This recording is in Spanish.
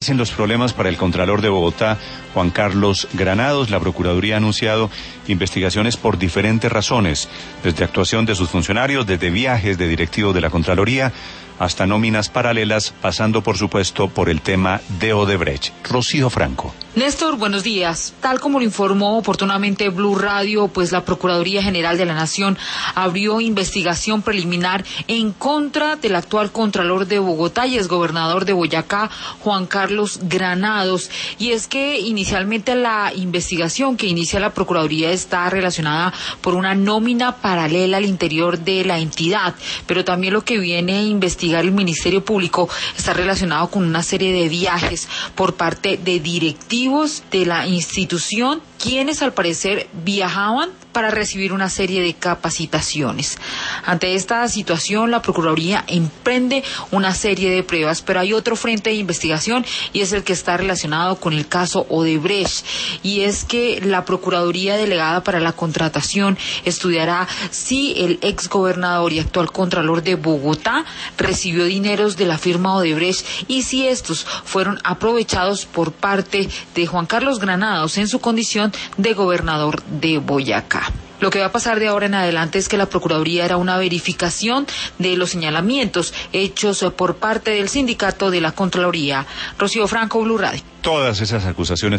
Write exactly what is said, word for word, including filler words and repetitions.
En los problemas para el Contralor de Bogotá, Juan Carlos Granados, la Procuraduría ha anunciado investigaciones por diferentes razones, desde actuación de sus funcionarios, desde viajes de directivos de la Contraloría, hasta nóminas paralelas, pasando por supuesto por el tema de Odebrecht. Rocío Franco. Néstor, buenos días. Tal como lo informó oportunamente Blue Radio, pues la Procuraduría General de la Nación abrió investigación preliminar en contra del actual Contralor de Bogotá y exgobernador de Boyacá, Juan Carlos Granados. Y es que inicialmente la investigación que inicia la Procuraduría está relacionada por una nómina paralela al interior de la entidad, pero también lo que viene a investigar el Ministerio Público está relacionado con una serie de viajes por parte de directivos de la institución, quienes al parecer viajaban para recibir una serie de capacitaciones. Ante esta situación, la Procuraduría emprende una serie de pruebas, pero hay otro frente de investigación y es el que está relacionado con el caso Odebrecht, y es que la Procuraduría Delegada para la Contratación estudiará si el exgobernador y actual Contralor de Bogotá recibió dineros de la firma Odebrecht y si estos fueron aprovechados por parte de Juan Carlos Granados en su condición de gobernador de Boyacá. Lo que va a pasar de ahora en adelante es que la Procuraduría hará una verificación de los señalamientos hechos por parte del sindicato de la Contraloría. Rocío Franco, Blue Radio. Todas esas acusaciones